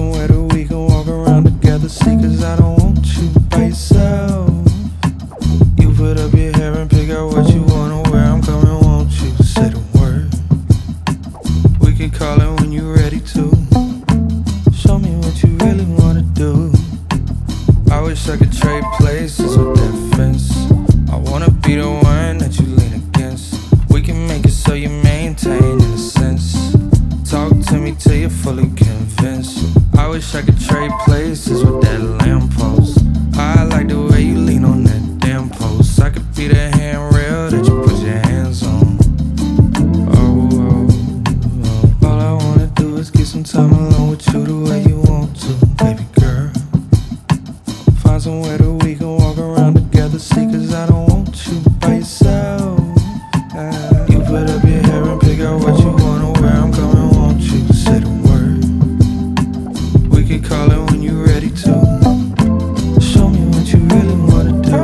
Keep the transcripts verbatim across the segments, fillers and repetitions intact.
somewhere that we can walk around together. See, cause I don't want you by yourself. You put up your hair and pick out what you wanna wear. I'm coming, won't you say the word? We can call it when you're ready to. Show me what you really wanna do. I wish I could trade places with that fence. I wanna be the one that you lean against. We can make it so you maintain innocence. Talk to me till you're fully convinced. I wish I could trade places with that lamppost. I like the way you lean on that damn post. I could be the handrail that you put your hands on. Oh, oh, oh. All I wanna do is get some time alone with you the way you want to, baby girl. Find somewhere that we can walk around together. See, cause I don't want you by yourself. uh, You put up your hair and pick out what you wanna wear. I'm coming, won't you say the word? We can call it when you're ready to. Show me what you really wanna do.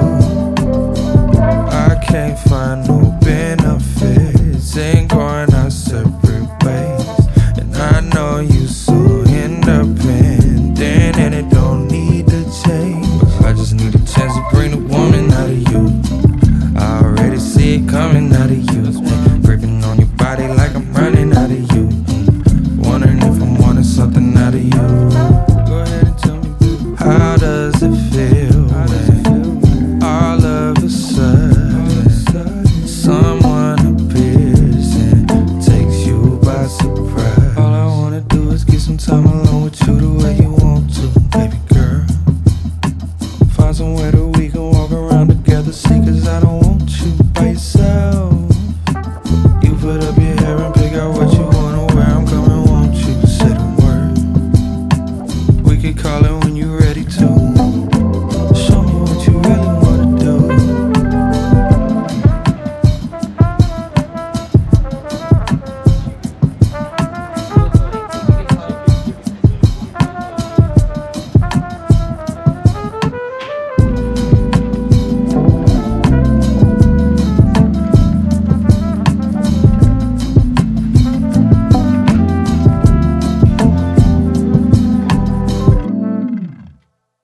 I can't find no benefits in going our separate ways. And I know you so independent and it don't need to change. But I just need a chance to bring the woman out of you. I already see it coming out of you. Gripping on your body like I'm running out of you. Wondering if I'm wanting something out of you. Go ahead and tell me, baby. How does it feel when all of a sudden someone appears and takes you by surprise? All I wanna do is get some time alone with you the way you want.